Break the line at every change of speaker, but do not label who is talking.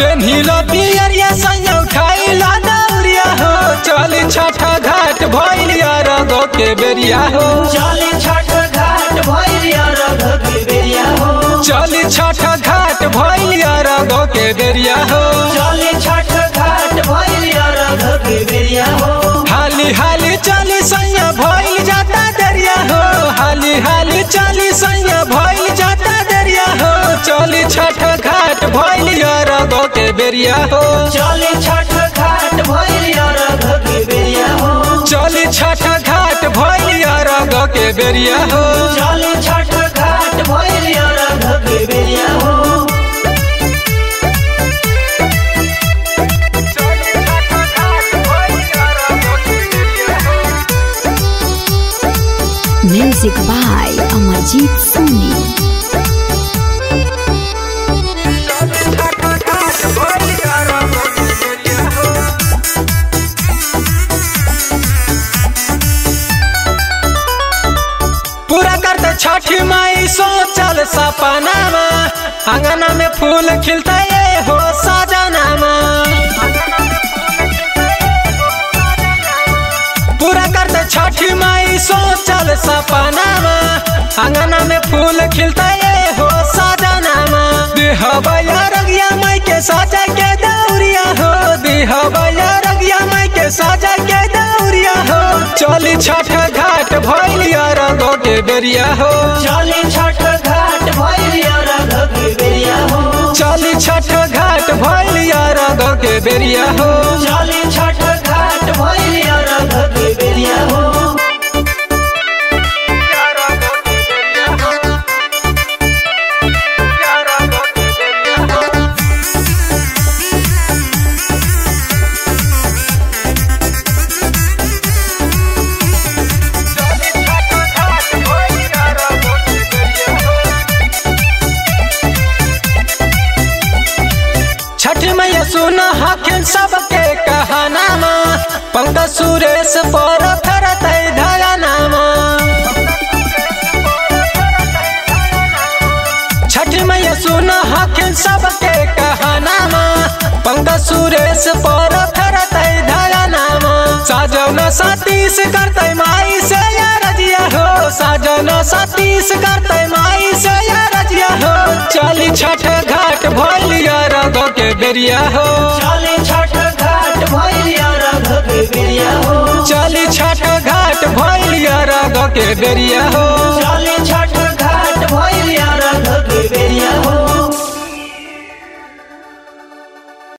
पेन्हिलो पियरिया सैया उठाइला दौरिया हो चल छठ घाट भइलिया रगो के बेरिया हो
चल छठ घाट भइलिया रगो के बेरिया हो
चल छठ घाट भइलिया रगो के बेरिया हो
चल छठ घाट भइलिया रगो के बेरिया हो
हाली हाली चली सैया भइल जाता दरिया हो हाली हाली चली सैया भइल जाता दरिया हो चली छठ घाट भइलिया रगो के बेरिया हो
चल छठ घाट भइलिया रगो के बेरिया हो
चली छठ घाट भइलिया रगो के बेरिया हो
चल छठ घाट भइलिया रगो के बेरिया हो
Music by Amarjit Soni.
पूरा करते छठी माई सोचल सपनामा आंगना में फूल खिलता ये हो सजनामा पूरा करते छठी माई सोचल सपनामा आंगना में फूल खिलता ये हो सजनामा देहबैया रगिया माई के साजा के दौरिया हो देहबैया रगिया माई के साजा के दौरिया हो चली छठ घाट भइलिया रगो के बेरिया हो
चल छठ घाट भइलिया रगो के बेरिया हो
चली छठ घाट भइलिया रगो के बेरिया हो
चल छठ घाट भइलिया रगो के बेरिया हो
छठ मैया सुन हखिन सबके कहानामा पंकज सुरेश पर फरत धरानामा छठ मैया सुन हखिन सबके कहानामा पंकज सुरेश पर फरत धरानामा साजन सतीश करते माई से या रजिया हो साजन सतीश करते माई से या रजिया हो चली छठ घाट भइलिया रगो के बेरिया हो
चल छठ घाट भइलिया रगो के बेरिया हो
चली छठ घाट भइलिया रगो के बेरिया हो